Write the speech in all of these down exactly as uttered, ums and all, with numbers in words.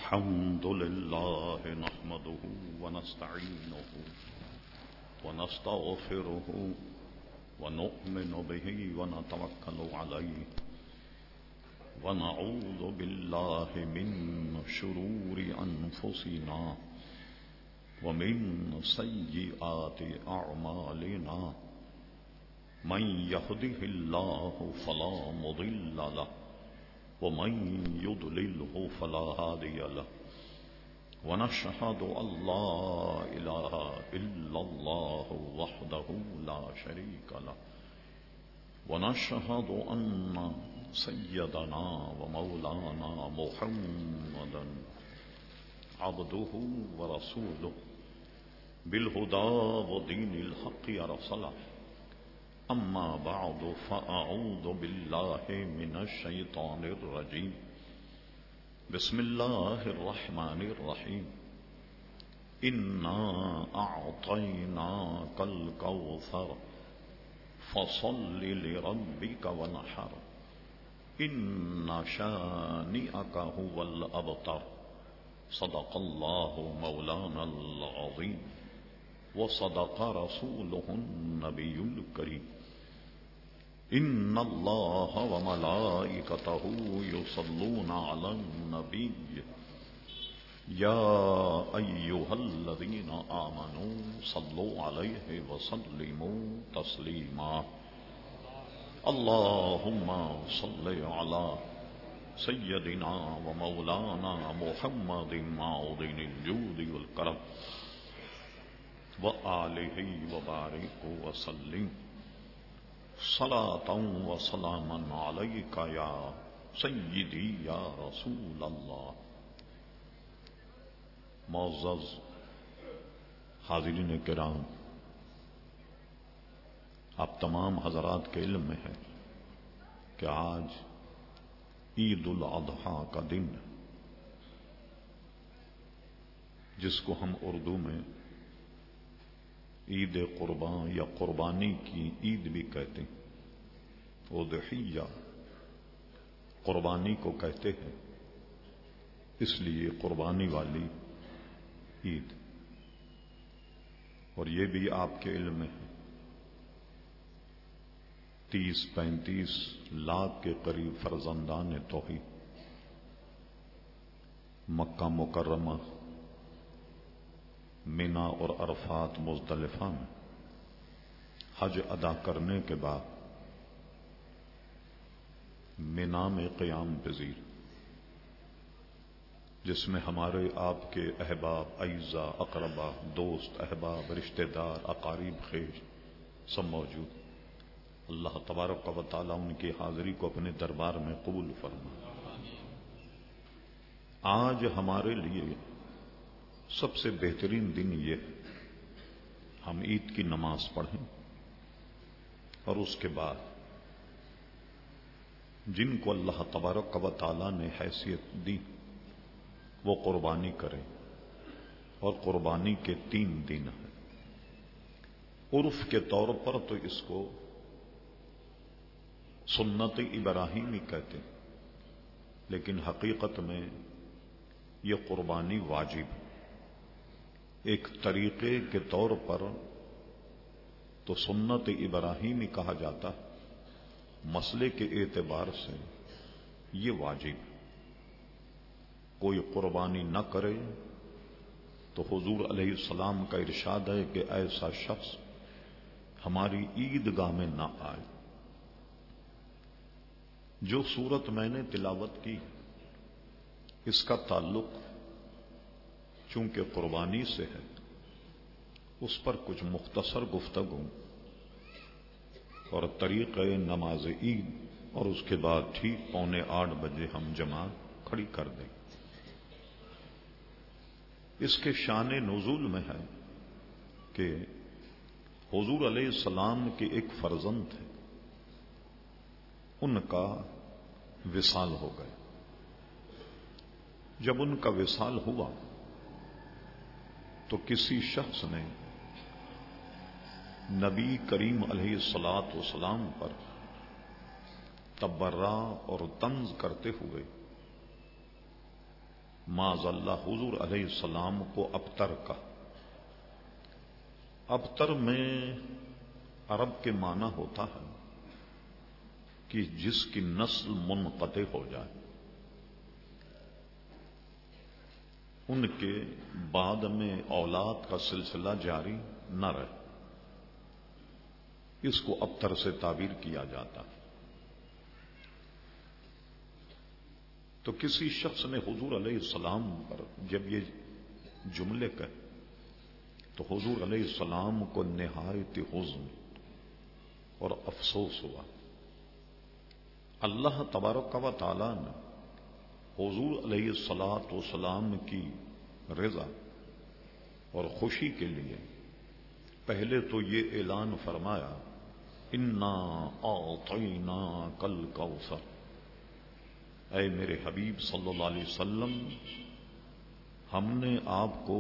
الحمد لله نحمده ونستعينه ونستغفره ونؤمن به ونتوكل عليه ونعوذ بالله من شرور أنفسنا ومن سيئات أعمالنا من يهده الله فلا مضل له ومن يضلله فلا هادي له ونشهد أن لا إله إلا الله وحده لا شريك له ونشهد أن سيدنا ومولانا محمدا عبده ورسوله بالهدى ودين الحق أرسله أما بعد فأعوذ بالله من الشيطان الرجيم بسم الله الرحمن الرحيم إنا أعطيناك الكوثر فصل لربك وانحر إن شانئك هو الأبتر صدق الله مولانا العظيم وصدق رسوله النبي الكريم إن الله وملائكته يصلون على النبي يا أيها الذين آمنوا صلوا عليه وسلموا تسليما اللهم صل على سيدنا ومولانا محمد معدن الجود والكرم وآلہ وبارک وسلم صلاة وسلاما علیک یا سیدی یا رسول اللہ. معزز حاضرین کرام، آپ تمام حضرات کے علم میں ہے کہ آج عید الاضحیٰ کا دن، جس کو ہم اردو میں عید قربان یا قربانی کی عید بھی کہتے ہیں، اضحیہ قربانی کو کہتے ہیں، اس لیے قربانی والی عید. اور یہ بھی آپ کے علم میں ہے تیس پینتیس لاکھ کے قریب فرزندان توحید مکہ مکرمہ، مینا اور عرفات، مزدلفہ میں حج ادا کرنے کے بعد مینا میں قیام پذیر، جس میں ہمارے آپ کے احباب، اعزا، اقربا، دوست، احباب، رشتہ دار، اقارب، خیش سب موجود. اللہ تبارک و تعالی ان کی حاضری کو اپنے دربار میں قبول فرما. آج ہمارے لیے سب سے بہترین دن یہ ہے ہم عید کی نماز پڑھیں اور اس کے بعد جن کو اللہ تبارک و تعالی نے حیثیت دی وہ قربانی کریں. اور قربانی کے تین دن ہیں. عرف کے طور پر تو اس کو سنت ابراہیمی کہتے ہیں، لیکن حقیقت میں یہ قربانی واجب ہے. ایک طریقے کے طور پر تو سنت ابراہیمی کہا جاتا، مسئلے کے اعتبار سے یہ واجب. کوئی قربانی نہ کرے تو حضور علیہ السلام کا ارشاد ہے کہ ایسا شخص ہماری عیدگاہ میں نہ آئے. جو سورت میں نے تلاوت کی اس کا تعلق چونکہ قربانی سے ہے، اس پر کچھ مختصر گفتگو اور طریقہ نماز عید، اور اس کے بعد ٹھیک پونے آٹھ بجے ہم جماعت کھڑی کر دیں. اس کے شان نزول میں ہے کہ حضور علیہ السلام کے ایک فرزند تھے، ان کا وصال ہو گئے. جب ان کا وصال ہوا تو کسی شخص نے نبی کریم علیہ الصلاۃ والسلام پر تبرہ اور طنز کرتے ہوئے معاذ اللہ حضور علیہ السلام کو ابتر کا. ابتر میں عرب کے معنی ہوتا ہے کہ جس کی نسل منقطع ہو جائے، ان کے بعد میں اولاد کا سلسلہ جاری نہ رہے، اس کو ابتر سے تعبیر کیا جاتا. تو کسی شخص نے حضور علیہ السلام پر جب یہ جملے کہے تو حضور علیہ السلام کو نہایت حزن اور افسوس ہوا. اللہ تبارک و تعالی نے حضور علیہ الصلاۃ والسلام کی رضا اور خوشی کے لیے پہلے تو یہ اعلان فرمایا، انا اعطیناک الکوثر، اے میرے حبیب صلی اللہ علیہ وسلم، ہم نے آپ کو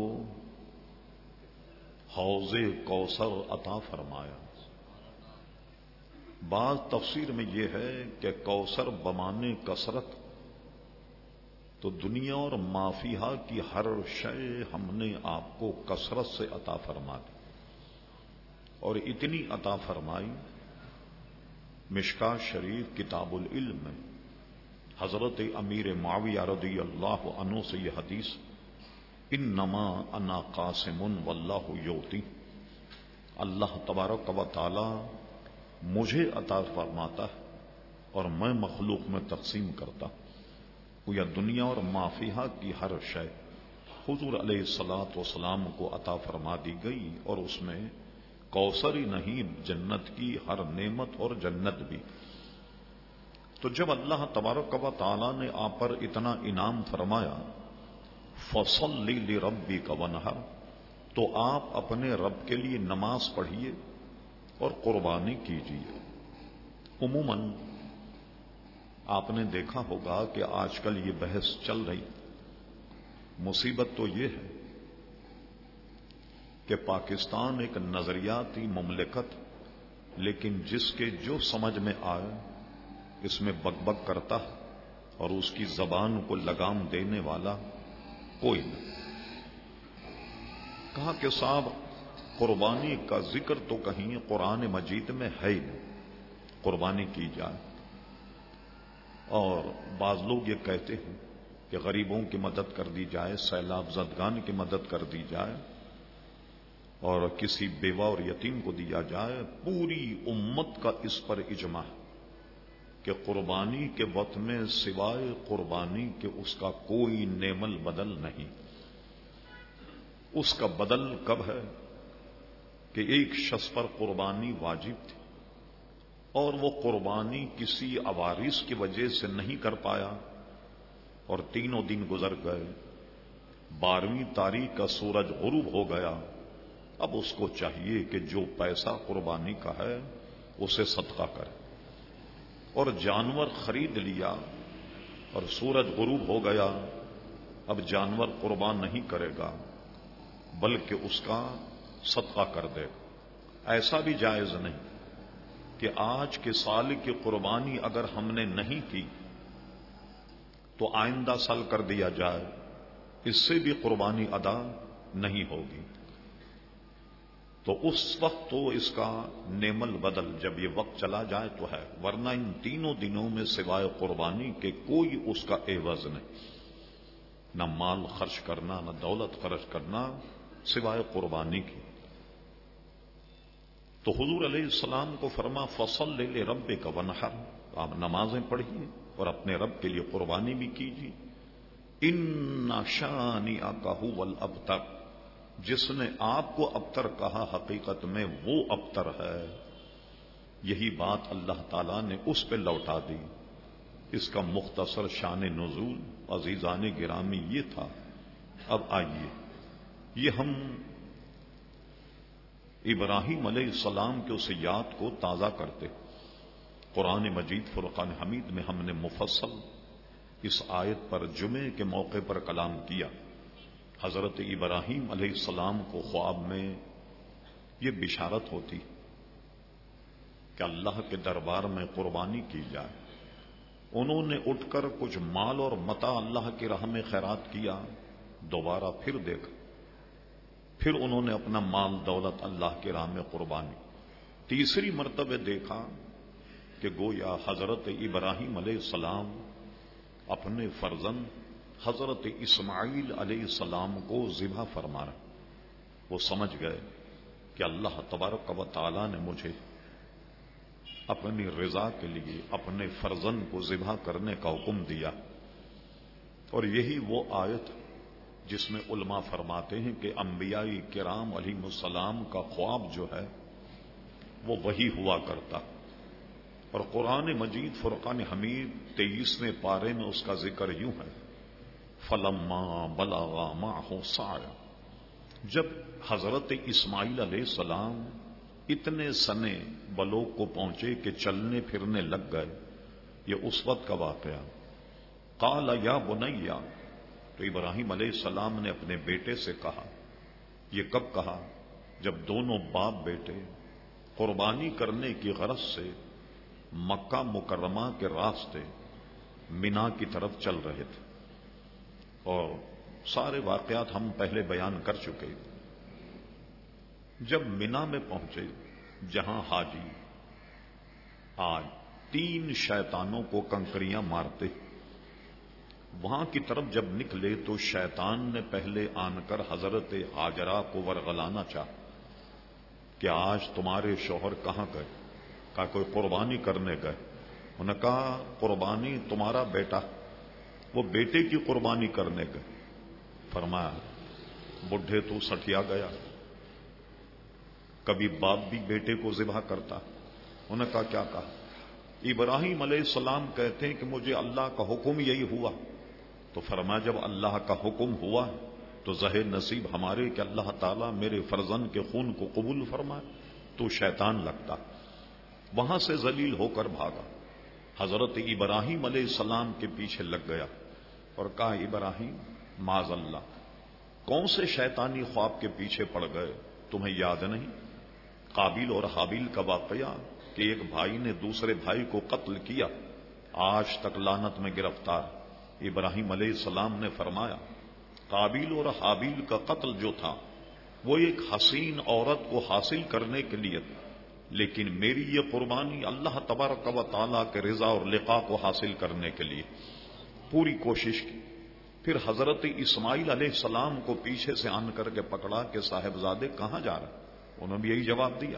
حوض کوثر عطا فرمایا. بعض تفسیر میں یہ ہے کہ کوثر بمانے کثرت، تو دنیا اور مافیہا کی ہر شے ہم نے آپ کو کثرت سے عطا فرما دی، اور اتنی عطا فرمائی. مشکاۃ شریف کتاب العلم میں حضرت امیر معاویہ رضی اللہ عنہ سے یہ حدیث، انما انا قاسم واللہ یؤتی، اللہ تبارک و تعالی مجھے عطا فرماتا ہے اور میں مخلوق میں تقسیم کرتا. یا دنیا اور مافیہا کی ہر شے حضور علیہ الصلاۃ والسلام کو عطا فرما دی گئی، اور اس میں کوثر ہی نہیں، جنت کی ہر نعمت اور جنت بھی. تو جب اللہ تبارک و تعالی نے آپ پر اتنا انعام فرمایا، فصل لربک وانحر، تو آپ اپنے رب کے لیے نماز پڑھیے اور قربانی کیجیے. عموماً آپ نے دیکھا ہوگا کہ آج کل یہ بحث چل رہی، مصیبت تو یہ ہے کہ پاکستان ایک نظریاتی مملکت، لیکن جس کے جو سمجھ میں آئے اس میں بک بک کرتا ہے، اور اس کی زبان کو لگام دینے والا کوئی نہیں. کہا کہ صاحب قربانی کا ذکر تو کہیں قرآن مجید میں ہے ہی نہیں، قربانی کی جائے. اور بعض لوگ یہ کہتے ہیں کہ غریبوں کی مدد کر دی جائے، سیلاب زدگان کی مدد کر دی جائے، اور کسی بیوہ اور یتیم کو دیا جائے. پوری امت کا اس پر اجماع ہے کہ قربانی کے وقت میں سوائے قربانی کے اس کا کوئی نعم البدل نہیں. اس کا بدل کب ہے کہ ایک شخص پر قربانی واجب تھی اور وہ قربانی کسی عوارض کی وجہ سے نہیں کر پایا، اور تینوں دن گزر گئے، بارہویں تاریخ کا سورج غروب ہو گیا. اب اس کو چاہیے کہ جو پیسہ قربانی کا ہے اسے صدقہ کرے. اور جانور خرید لیا اور سورج غروب ہو گیا، اب جانور قربان نہیں کرے گا بلکہ اس کا صدقہ کر دے گا. ایسا بھی جائز نہیں کہ آج کے سال کی قربانی اگر ہم نے نہیں کی تو آئندہ سال کر دیا جائے، اس سے بھی قربانی ادا نہیں ہوگی. تو اس وقت تو اس کا نعم البدل جب یہ وقت چلا جائے تو ہے، ورنہ ان تینوں دنوں میں سوائے قربانی کے کوئی اس کا عوض نہیں. نہ مال خرچ کرنا، نہ دولت خرچ کرنا سوائے قربانی کی. تو حضور علیہ السلام کو فرما فصل لربک وانحر، آپ نمازیں پڑھیے اور اپنے رب کے لیے قربانی بھی کیجیے. ان شانئک ھو الابتر، جس نے آپ کو ابتر کہا حقیقت میں وہ ابتر ہے. یہی بات اللہ تعالی نے اس پہ لوٹا دی. اس کا مختصر شان نزول عزیزان گرامی یہ تھا. اب آئیے یہ ہم ابراہیم علیہ السلام کے اس یاد کو تازہ کرتے. قرآن مجید فرقان حمید میں ہم نے مفصل اس آیت پر جمعے کے موقع پر کلام کیا. حضرت ابراہیم علیہ السلام کو خواب میں یہ بشارت ہوتی کہ اللہ کے دربار میں قربانی کی جائے. انہوں نے اٹھ کر کچھ مال اور متاع اللہ کی راہ میں خیرات کیا، دوبارہ پھر دیکھا، پھر انہوں نے اپنا مال دولت اللہ کی راہ میں قربانی، تیسری مرتبہ دیکھا کہ گویا حضرت ابراہیم علیہ السلام اپنے فرزند حضرت اسماعیل علیہ السلام کو ذبح فرما رہے۔ وہ سمجھ گئے کہ اللہ تبارک و تعالی نے مجھے اپنی رضا کے لیے اپنے فرزند کو ذبح کرنے کا حکم دیا، اور یہی وہ آیت جس میں علماء فرماتے ہیں کہ انبیاء کرام علیہ السلام کا خواب جو ہے وہ وہی ہوا کرتا، اور قرآن مجید فرقان حمید تیئیسویں پارے میں اس کا ذکر یوں ہے، فلما بلغ معه السعی، جب حضرت اسماعیل علیہ السلام اتنے سنے بلوغ کو پہنچے کہ چلنے پھرنے لگ گئے، یہ اس وقت کا واقعہ، قال یا بنی، تو ابراہیم علیہ السلام نے اپنے بیٹے سے کہا، یہ کب کہا؟ جب دونوں باپ بیٹے قربانی کرنے کی غرض سے مکہ مکرمہ کے راستے مینا کی طرف چل رہے تھے، اور سارے واقعات ہم پہلے بیان کر چکے۔ جب مینا میں پہنچے جہاں حاجی آج تین شیطانوں کو کنکریاں مارتے، وہاں کی طرف جب نکلے تو شیطان نے پہلے آن کر حضرت ہاجرہ کو ورغلانا چاہا کہ آج تمہارے شوہر کہاں گئے؟ کہا کوئی قربانی کرنے گئے۔ انہوں نے کہا قربانی تمہارا بیٹا، وہ بیٹے کی قربانی کرنے گئے۔ فرمایا بڈھے تو سٹیا گیا، کبھی باپ بھی بیٹے کو ذبح کرتا؟ انہوں نے کہا کیا کہا؟ ابراہیم علیہ السلام کہتے ہیں کہ مجھے اللہ کا حکم یہی ہوا، تو فرمایا جب اللہ کا حکم ہوا تو ظاہر نصیب ہمارے کہ اللہ تعالیٰ میرے فرزند کے خون کو قبول فرمائے۔ تو شیطان لگتا، وہاں سے ذلیل ہو کر بھاگا، حضرت ابراہیم علیہ السلام کے پیچھے لگ گیا اور کہا ابراہیم معاذ اللہ، کون سے شیطانی خواب کے پیچھے پڑ گئے؟ تمہیں یاد نہیں قابیل اور حابیل کا واقعہ کہ ایک بھائی نے دوسرے بھائی کو قتل کیا، آج تک لعنت میں گرفتار۔ ابراہیم علیہ السلام نے فرمایا قابیل اور حابیل کا قتل جو تھا وہ ایک حسین عورت کو حاصل کرنے کے لیے تھا، لیکن میری یہ قربانی اللہ تبارک و تعالیٰ کے رضا اور لقاء کو حاصل کرنے کے لیے پوری کوشش کی۔ پھر حضرت اسماعیل علیہ السلام کو پیچھے سے آن کر کے پکڑا کہ صاحبزادے کہاں جا رہے؟ انہوں نے بھی یہی جواب دیا،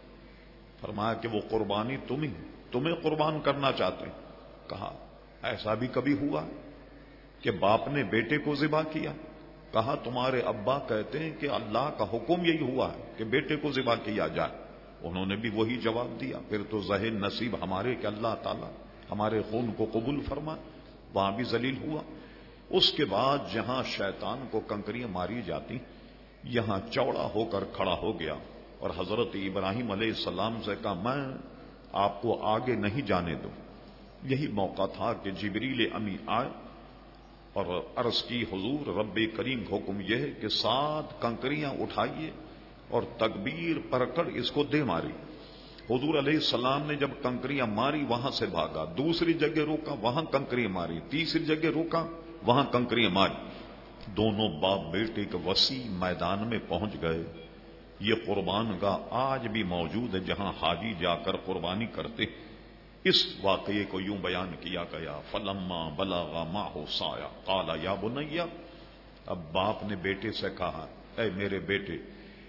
فرمایا کہ وہ قربانی تم ہی تمہیں قربان کرنا چاہتے۔ کہا ایسا بھی کبھی ہوا کہ باپ نے بیٹے کو ذبح کیا؟ کہا تمہارے ابا کہتے ہیں کہ اللہ کا حکم یہی ہوا ہے کہ بیٹے کو ذبح کیا جائے۔ انہوں نے بھی وہی جواب دیا، پھر تو ظاہر نصیب ہمارے کہ اللہ تعالیٰ ہمارے خون کو قبول فرمائے۔ وہاں بھی ذلیل ہوا۔ اس کے بعد جہاں شیطان کو کنکریاں ماری جاتی، یہاں چوڑا ہو کر کھڑا ہو گیا اور حضرت ابراہیم علیہ السلام سے کہا میں آپ کو آگے نہیں جانے دوں۔ یہی موقع تھا کہ جبریل امی آئے اور عرض کی حضور رب کریم کا حکم یہ ہے کہ سات کنکریاں اٹھائیے اور تکبیر پر کر اس کو دے ماری۔ حضور علیہ السلام نے جب کنکریاں ماری وہاں سے بھاگا، دوسری جگہ روکا وہاں کنکریاں ماری، تیسری جگہ روکا وہاں کنکریاں ماری۔ دونوں باپ بیٹے کے وسیع میدان میں پہنچ گئے۔ یہ قربان گاہ آج بھی موجود ہے جہاں حاجی جا کر قربانی کرتے۔ اس واقعے کو یوں بیان کیا گیا فلما بلغ معه السعی قال یا بنی، اب باپ نے بیٹے سے کہا اے میرے بیٹے،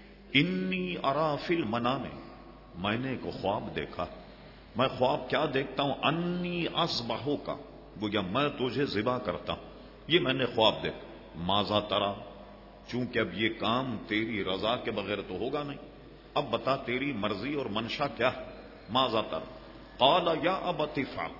انی ارا فی المنام، میں نے ایک خواب دیکھا۔ میں خواب کیا دیکھتا ہوں؟ انی اذبحک، گویا میں تجھے ذبح کرتا ہوں، یہ میں نے خواب دیکھا۔ ماذا ترا، چونکہ اب یہ کام تیری رضا کے بغیر تو ہوگا نہیں، اب بتا تیری مرضی اور منشا کیا ہے؟ ماذا ترا قال یا ابت افعل،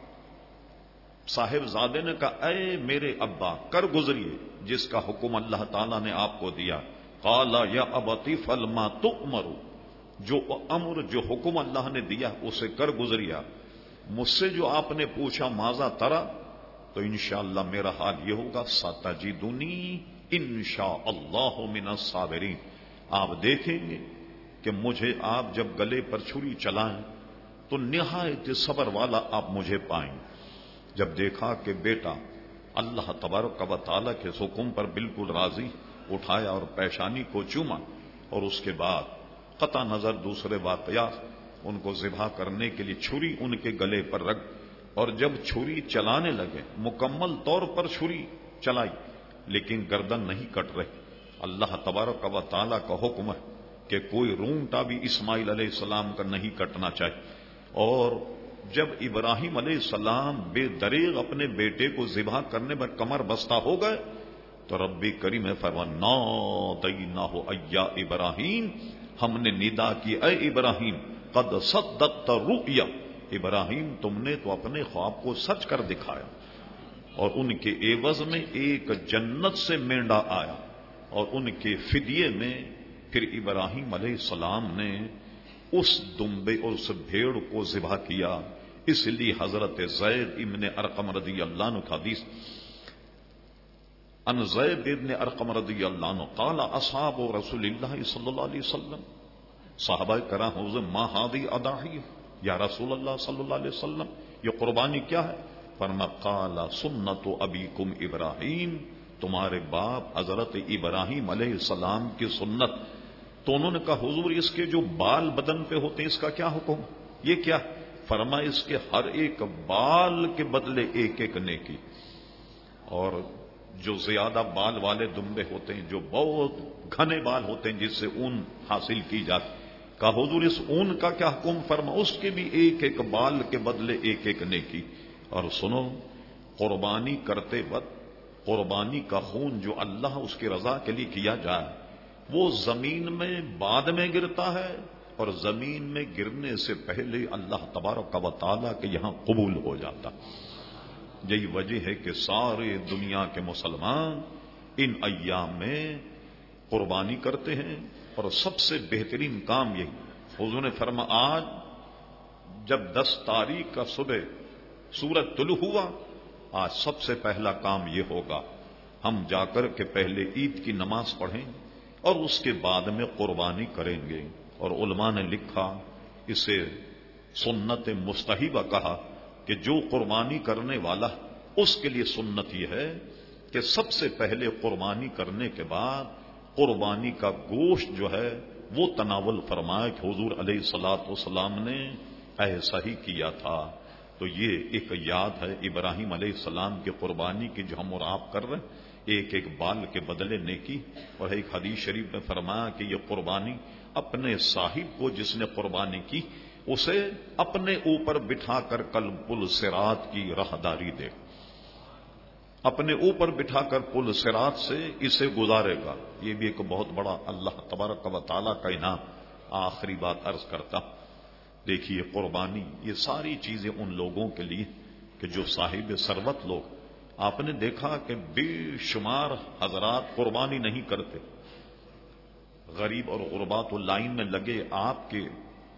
صاحب زادے نے کہا اے میرے ابا کر گزریے جس کا حکم اللہ تعالیٰ نے آپ کو دیا۔ قال یا ابت افعل ما تؤمر، جو امر جو حکم اللہ نے دیا اسے کر گزریا۔ مجھ سے جو آپ نے پوچھا ماذا ترا، تو انشاءاللہ میرا حال یہ ہوگا ستجدنی انشاءاللہ من الصابرین، آپ دیکھیں گے کہ مجھے آپ جب گلے پر چھری چلائیں تو نہایت صبر والا آپ مجھے پائیں۔ جب دیکھا کہ بیٹا اللہ تبارک و تعالیٰ کے حکم پر بالکل راضی، اٹھایا اور پیشانی کو چوما، اور اس کے بعد قطع نظر دوسرے واقعات ان کو ذبح کرنے کے لیے چھری ان کے گلے پر رکھ، اور جب چھری چلانے لگے مکمل طور پر چھری چلائی لیکن گردن نہیں کٹ رہی۔ اللہ تبارک و تعالیٰ کا حکم ہے کہ کوئی رونٹا بھی اسماعیل علیہ السلام کا نہیں کٹنا چاہیے، اور جب ابراہیم علیہ السلام بے دریغ اپنے بیٹے کو ذبح کرنے پر کمر بستہ ہو گئے تو رب کریم نے فرمایا نادیناہ ایا ابراہیم، ہم نے ندا کی اے ابراہیم قد صدقت رؤیا، ابراہیم تم نے تو اپنے خواب کو سچ کر دکھایا۔ اور ان کے عوض میں ایک جنت سے مینڈا آیا، اور ان کے فدیے میں پھر ابراہیم علیہ السلام نے اس دمبے اور اس بھیڑ کو ذبح کیا۔ اس لیے حضرت زید ابن ارقم رضی اللہ عنہ کا حدیث، ان زید ابن ارقم رضی اللہ عنہ قال اصحاب رسول اللہ صلی اللہ علیہ وسلم، صحابہ کرام حضور ما هذه اضاحی، یا رسول اللہ صلی اللہ علیہ وسلم یہ قربانی کیا ہے؟ فرما قال سنت ابیکم ابراہیم، تمہارے باپ حضرت ابراہیم علیہ السلام کی سنت۔ تو انہوں نے کہا حضور اس کے جو بال بدن پہ ہوتے ہیں اس کا کیا حکم؟ یہ کیا؟ فرما اس کے ہر ایک بال کے بدلے ایک ایک نیکی، اور جو زیادہ بال والے دمبے ہوتے ہیں، جو بہت گھنے بال ہوتے ہیں جس سے اون حاصل کی جاتی، کہا حضور اس اون کا کیا حکم؟ فرما اس کے بھی ایک ایک بال کے بدلے ایک ایک نیکی۔ اور سنو، قربانی کرتے وقت قربانی کا خون جو اللہ اس کی رضا کے لیے کیا جائے وہ زمین میں بعد میں گرتا ہے، اور زمین میں گرنے سے پہلے اللہ تبارک و تعالیٰ کے یہاں قبول ہو جاتا۔ یہی وجہ ہے کہ سارے دنیا کے مسلمان ان ایام میں قربانی کرتے ہیں، اور سب سے بہترین کام یہی، حضور نے فرما آج جب دس تاریخ کا صبح سورج طلوع ہوا، آج سب سے پہلا کام یہ ہوگا ہم جا کر کے پہلے عید کی نماز پڑھیں اور اس کے بعد میں قربانی کریں گے۔ اور علماء نے لکھا، اسے سنت مستحبہ کہا کہ جو قربانی کرنے والا اس کے لیے سنت یہ ہے کہ سب سے پہلے قربانی کرنے کے بعد قربانی کا گوشت جو ہے وہ تناول فرمائے کہ حضور علیہ الصلوۃ والسلام نے ایسا ہی کیا تھا۔ تو یہ ایک یاد ہے ابراہیم علیہ السلام کی قربانی کی جو ہم اور آپ کر رہے ہیں، ایک ایک بال کے بدلے نیکی۔ اور ایک حدیث شریف میں فرمایا کہ یہ قربانی اپنے صاحب کو جس نے قربانی کی اسے اپنے اوپر بٹھا کر کل پل صراط کی راہداری دے، اپنے اوپر بٹھا کر پل صراط سے اسے گزارے گا۔ یہ بھی ایک بہت بڑا اللہ تبارک و تعالیٰ کا انعام۔ آخری بات عرض کرتا، دیکھیے قربانی یہ ساری چیزیں ان لوگوں کے لیے کہ جو صاحب ثروت لوگ، آپ نے دیکھا کہ بے شمار حضرات قربانی نہیں کرتے، غریب اور غربا تو لائن میں لگے آپ کے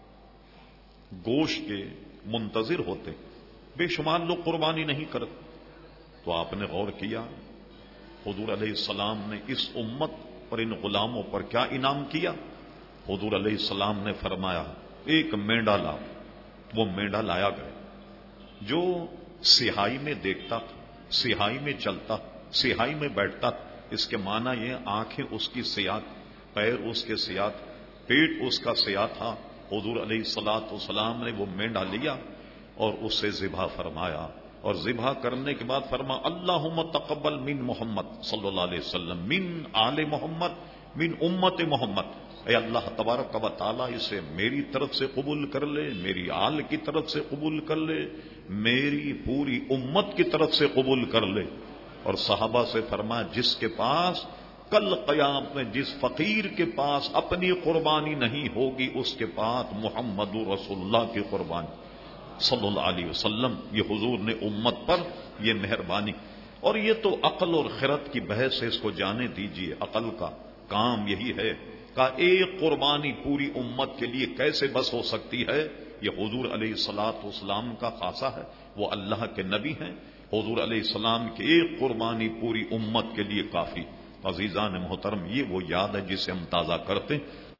گوشت کے منتظر ہوتے، بے شمار لوگ قربانی نہیں کرتے۔ تو آپ نے غور کیا حضور علیہ السلام نے اس امت اور ان غلاموں پر کیا انعام کیا؟ حضور علیہ السلام نے فرمایا ایک مینڈا لا، وہ مینڈا لایا گیا جو سیاہی میں دیکھتا تھا، سیاہی میں چلتا، سیاہی میں بیٹھتا۔ اس کے معنی یہ آنکھیں اس کی سیاہ، پیر اس کے سیاہ، پیٹ اس کا سیاہ تھا۔ حضور علیہ الصلوۃ والسلام نے وہ مینڈا لیا اور اسے ذبح فرمایا، اور ذبح کرنے کے بعد فرما اللہم تقبل من محمد صلی اللہ علیہ وسلم، من آل محمد، من امت محمد، اے اللہ تبارک و تعالیٰ اسے میری طرف سے قبول کر لے، میری آل کی طرف سے قبول کر لے، میری پوری امت کی طرف سے قبول کر لے۔ اور صحابہ سے فرمایا جس کے پاس کل قیامت میں، جس فقیر کے پاس اپنی قربانی نہیں ہوگی اس کے پاس محمد رسول اللہ کی قربانی صلی اللہ علیہ وسلم۔ یہ حضور نے امت پر یہ مہربانی، اور یہ تو عقل اور خرد کی بحث ہے، اس کو جانے دیجئے۔ عقل کا کام یہی ہے کہ ایک قربانی پوری امت کے لیے کیسے بس ہو سکتی ہے؟ یہ حضور علیہ الصلوۃ والسلام کا خاصہ ہے، وہ اللہ کے نبی ہیں۔ حضور علیہ السلام کی ایک قربانی پوری امت کے لیے کافی۔ عزیزان محترم، یہ وہ یاد ہے جسے ہم تازہ کرتے ہیں۔